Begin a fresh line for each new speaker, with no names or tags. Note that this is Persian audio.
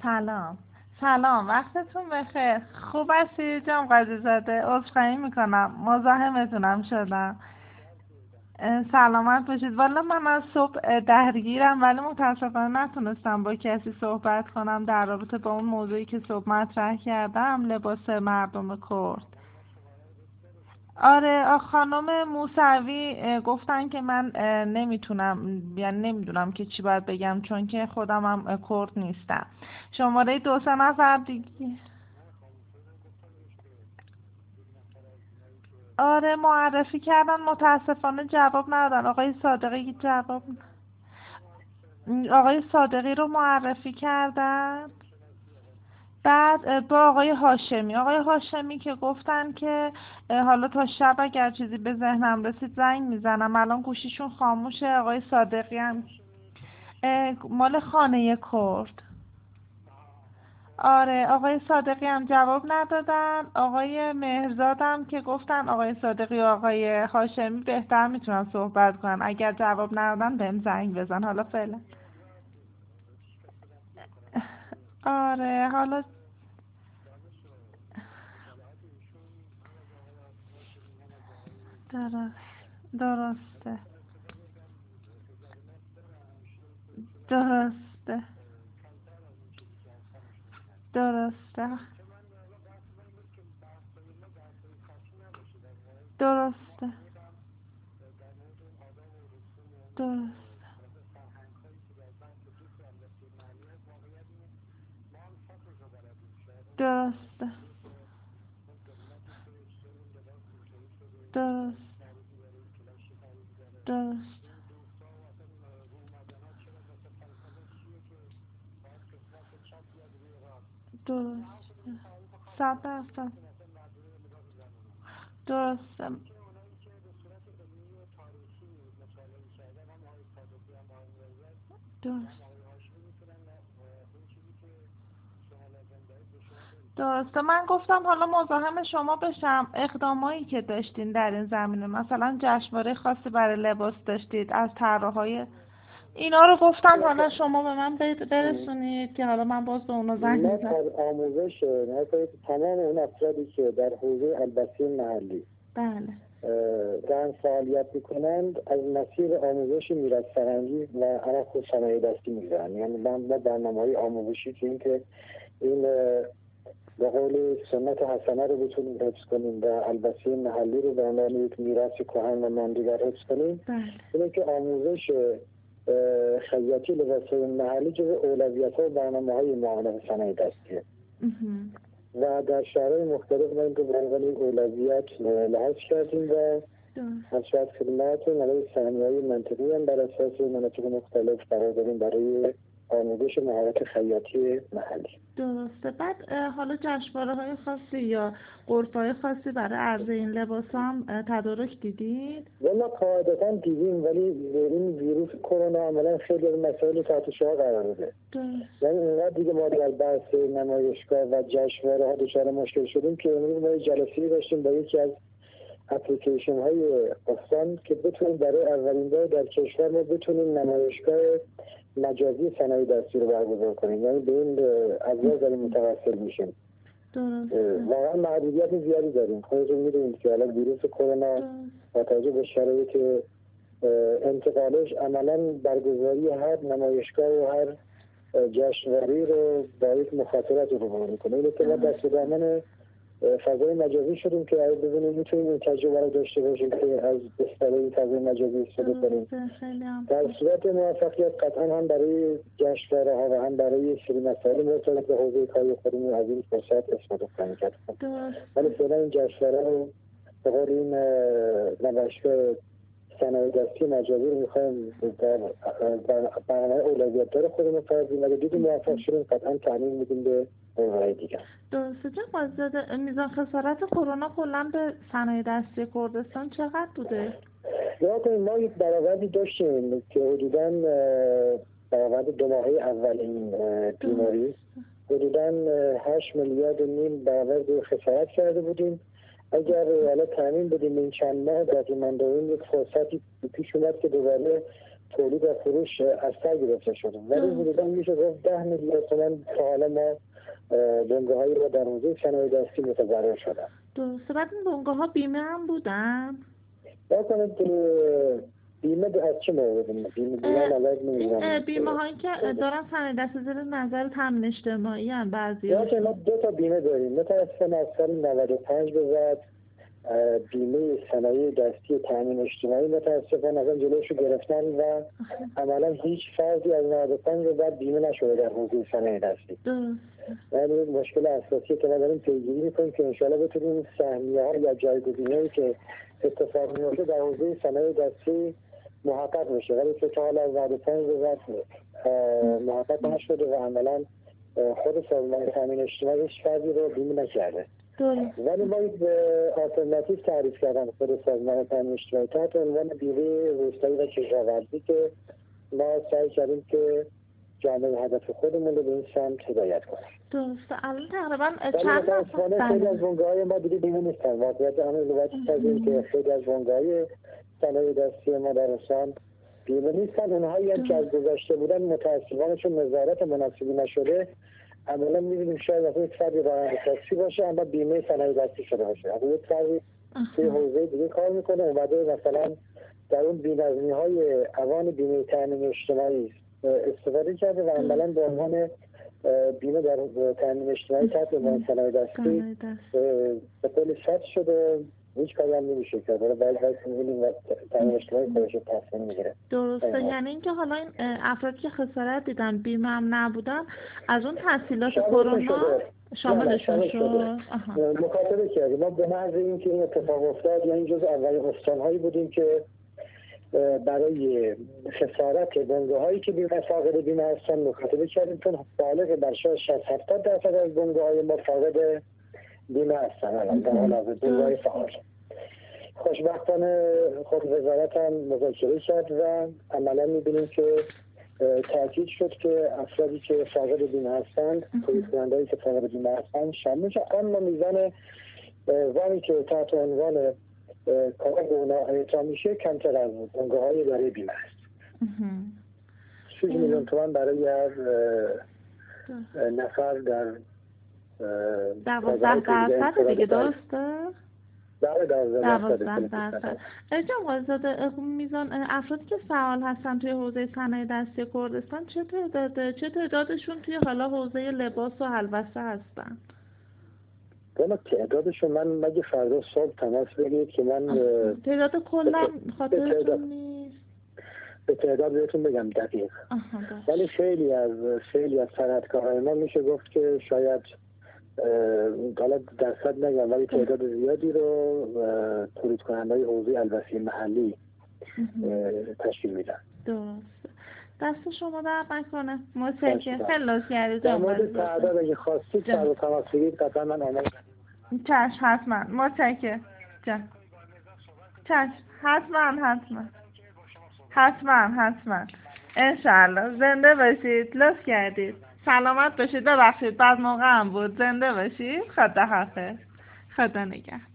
سلام. سلام، وقتتون بخیر. خوب هستی جام قدر زده؟ عذرخواهی میکنم مزاحمتونم شدم. سلامت باشید. والا من از صبح درگیرم، ولی متاسفانه نتونستم با کسی صحبت کنم در رابطه با اون موضوعی که صبح مطرح کردم، لباس مردم کرد. آره، خانم موسوی گفتن که من نمیتونم، یعنی نمیدونم که چی باید بگم، چون که خودم هم کرد نیستم. شماره 2 3 نفر دیگه. آره، معرفی کردن، متاسفانه جواب ندادن. آقای صادقی رو معرفی کردن. بعد با آقای هاشمی که گفتن که حالا تا شب اگر چیزی به ذهنم رسید زنگ میزنم. الان گوشیشون خاموشه. آقای صادقی هم مال خانه کرد. آره، آقای صادقی هم جواب ندادن. آقای مهرزاد هم که گفتن آقای صادقی و آقای هاشمی بهتر میتونن صحبت کنن، اگر جواب ندادن بهم زنگ بزن. حالا فعلا. آره حالا. درست. درسته. درسته. درسته. درسته. درست. درسته. درست. درست. درست. 100%. درسته. درست. درسته. من گفتم حالا مزاحم شما بشم. اقدامایی که داشتین در این زمینه، مثلا جشنواره خاصی برای لباس داشتید از طراحهای، اینا رو گفتم حالا شما به من برسونید که حالا من باز به اونا زنگ
ما
میزنم.
در آموزش تمام اون افرادی که در حوزه البسی محلی
بله.
دارن فعالیت میکنند از مسیر آموزش میراث فرهنگی و عرق و صنایع دستی میگذرن. یعنی ما برنامه‌های آموزشی که این که این به قول سنت حسنه رو بتونیم حفظ کنیم و البسی محلی رو به عنوان یک میراث کهن و ماندگار حفظ کنیم. اینه که آموزش خیاطی لباس‌های محلی جزو اولویت‌ها و برنامه‌های معاونت صنایع دستیه و در شهرهای مختلف ما این رو به عنوان یک اولویت لحاظ کردیم و از شاید خدمات و نوع سهمیه‌های منطقی هم بر اساس مناطق مختلف قرار داریم برای آموزش مهارت خیاطی محلی.
درسته. بعد حالا جشنواره‌های خاصی یا غرفه‌های خاصی برای عرضه این لباس هم تدارک دیدید؟
ما قاعدتاً دیدیم، ولی این ویروس کرونا عملاً خیلی از مسائل تحت شعاع قرار داده. یعنی اینقدر دیگه ما در بحث نمایشگاه و جشنواره‌ها دچار مشکل شدیم که امروز ما جلسه‌ای داشتیم با یکی از اپلیکیشن های استان که بتونیم برای اولین بار در کشور ما بتونیم نمایشگاه مجازی صنایع دستی رو برگزار کنیم. یعنی به این ابزار داریم متوسل میشیم. واقعا محدودیت زیادی داریم. خودتون میدونید که الان ویروس کرونا با توجه به شرایط انتقالش عملا برگزاری هر نمایشگاه و هر جشنواره رو با یک مخاطرات رو میکنه. این که ما دست دامن فضای مجازی شدیم که اگه ببینیم میتونیم این تجربه رو داشته باشیم که از اصطلاح فضای مجازی استفاده کنیم. در صورت موفقیت قطعا هم برای جشنواره‌ها و هم برای سری مسائل مرتبط به حوزه کاری خودمون از این فرصت استفاده کنیم. ولی فعلا این جشنواره رو به قول این نمایشگاه صنایع دستی مجازی رو میخوایم در برنامه اولویت دار خودمون فرضیم. اگه دیدیم موفق شدیم قطعا تعمیم میدیم به حوزه‌های دیگه.
درسته. جناب میزان خسارت کرونا کلا به صنایع دستی کردستان چقدر بوده؟
ما یک برآوردی داشتیم که حدوداً برآورد 2 ماهه اول این بیماری حدوداً 8 میلیارد و نیم برآورد خسارت کرده بودیم. اگر حالا تامین بدیم این چند ماه باقی مانده یک فرصتی پیش اومد که دوباره تولید و فروش از سر گرفته شده، ولی حدودا میشه گفت 10 میلیارد تومان تا حالا ما بنگاه‌های ما در حوزه صنایع دستی متضرر شدن.
درسته. بعد این بنگاه‌ها بیمه هم بودن؟
بکنید بیمه از چه مورد؟
بیمه هایی که دارن صنایع دستی زیر نظر تامین اجتماعی هم بعضی
ما 2 تا بیمه داریم. متأسفانه از سال 95 به بعد بیمه صنایع دستی تامین اجتماعی متأسفانه اصلا جلوش رو گرفتن و عملا هیچ فردی از 95 به بعد بیمه نشده در حوزه صنایع دستی. یعنی مشکل اساسی که ما داریم پیگیری میکنیم که انشاءالله بتونیم سهمیه‌ها یا جایگزینایی که اتفاق میفته در حوزه صنایع دستی محقق بشه، ولی که تا حالا از 95 به بعد محقق نشده و عملا خود سازمان تامین اجتماعی هیچ فردی رو بیمه نکرده. ولی ما یک آلترناتیو تعریف کردن خود سازمان تامین اجتماعی تحت عنوان بیمه روستایی و کشاورزی که ما سعی کردیم که جامعه هدف خودمون رو به این سمت هدایت کنیم.
درسته. الان تقریبا چند
تا خیلی از بنگاه‌های ما دیگه بیمه نیستن. واقعیت همین رو باید بگیم که خیلی از بنگاه‌های صنایع دستی ما در استان بیمه نیستن. اونهایی هم که از گذشته بودن متأسفانه چون نظارت مناسبی نشده عملا می‌بینیم شاید از یک فردی راننده تاکسی باشه اما بیمه صنایع دستی شده باشه. از یک فردی توی حوزه دیگه کار میکنه اومده مثلا در اون بی‌نظمی‌های اوان بیمه تامین اجتماعی استفاده کرده و عملا به عنوان بیمه در تامین اجتماعی تحت عنوان صنایع دستی به قول ثبت شده. هیچ کاری هم نمیشه کرد. باید می‌بینیم و تامین اجتماعی خودش تصمیم میگیره.
درسته. یعنی اینکه حالا این افرادی که خسارت دیدن بیمه هم نبودن از اون تحصیلات کرونا شاملشون شد.
مکاتبه کردیم. ما به محض اینکه این اتفاق افتاد یعنی جز اولین استان‌هایی بودیم که برای خسارت بنگاه‌هایی که بیمه فاقد بیمه هستن مکاتبه کردیم، چون بالغ بر 60-70% از بنگاه‌های ما فاقد بیمه هستن الان در حال حاضر بنگاه‌های فعال. خوشبختانه خود وزارت هم مذاکره کرد و عملا می‌بینیم که تاکید شد که افرادی که فاقد بیمه هستند، تولید کننده‌ای که فاقد بیمه هستند شامل میشه، اما میزان وامی که تحت عنوان کار به اونا اعطا میشه کمتر از بنگاه‌های برای بیمه است. 6 میلیون تومان برای هر نفر در
12% دیگه درسته؟
بله
12%. جناب قاضی‌زاده میزان افرادی که فعال هستن توی حوزه صنایع دستی کردستان چه تعدادشون توی حالا حوزه لباس و هلوسه هستن؟
والا تعدادشون من مگه فردا صبح تماس بگیرید که من
تعداد کلا خاطرتون نیست؟
به تعداد بهتون بگم دقیق. ولی خیلی از صنعتکارهای ما میشه گفت که شاید حالا درصد نگم ولی تعداد زیادی رو تولید کننده‌های حوزه البسی محلی تشکیل میدن.
درست. دست شما درد نکنه. متشکرم. خیلی لطف کردید.
در مورد تعداد اگه خواستید سر تماس بگیرید قطعا من آماده.
چشم حتما. متشکرم. چشم حتما. انشالله. زنده باشید. لطف کردید. سلامت باشید. ببخشید بعد موقع هم بود. زنده باشید. خدا حافظ. خدا نگهدار.